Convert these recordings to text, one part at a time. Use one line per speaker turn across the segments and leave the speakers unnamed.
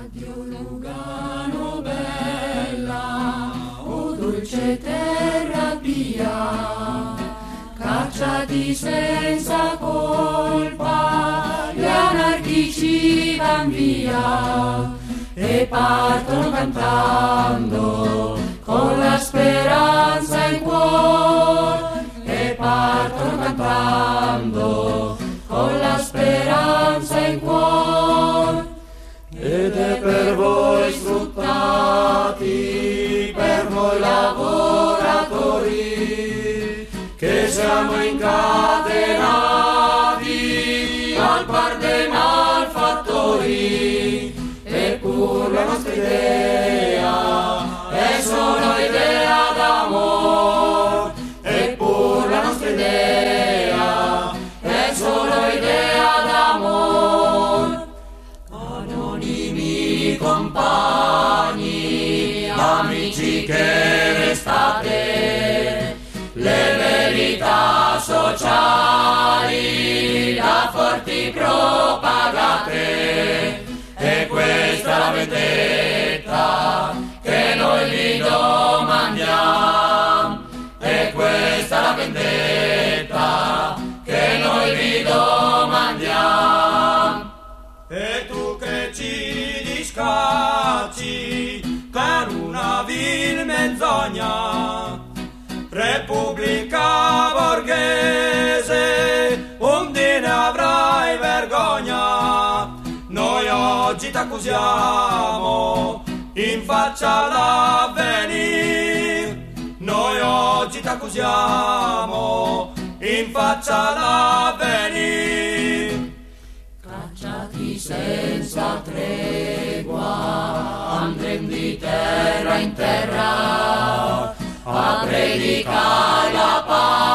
Addio Lugano bella, o dolce terra pia, cacciati senza colpa, gli anarchici van via e partono cantando con la speranza in cuore, e partono cantando con la speranza in cuore. Ed è per voi sfruttati, per voi lavoratori, che siamo incatenati al par dei malfattori, eppur la nostra idea è solo idea d'amor, eppur la nostra idea è solo idea d'amor. Anonimi compagni, amici che restate, le verità sociali da forti propagate, e questa è la vendetta che noi vi domandiamo, e questa è la vendetta che noi vi domandiamo.
E tu che ci discacci con una vil menzogna, Repubblica borghese, onde ne avrai vergogna. Noi oggi t'accusiamo in faccia all'avvenir, noi oggi t'accusiamo in faccia all'avvenir.
Cacciati senza tregua, andrem di terra in terra a predicare la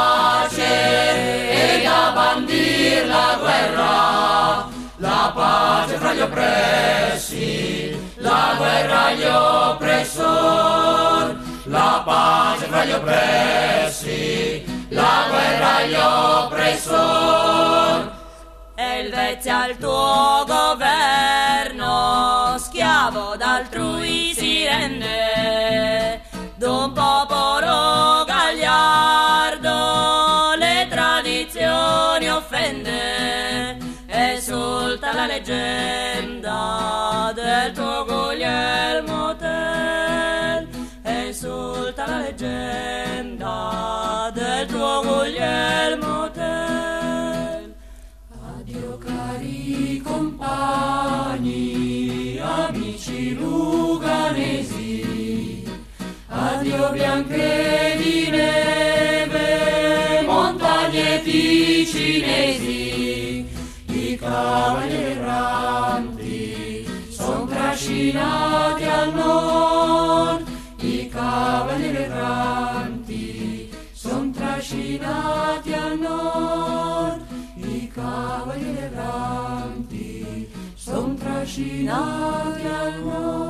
pace ed a bandir la guerra. La pace fra gli oppressi, la guerra agli oppressori, la pace fra gli oppressi, la guerra agli oppressori.
Elvezia il tuo governo, schiavo d'altrui si rende, d'un popolo gagliardo le tradizioni offende, esulta la leggenda del tuo Guglielmo Tell, esulta la leggenda del tuo Guglielmo Tell.
Addio cari compagni, amici luganesi, addio bianche di neve, montagne ticinesi, i cavalieri erranti son trascinati al nord, i cavalieri erranti son trascinati al nord, i cavalieri erranti son trascinati al nord.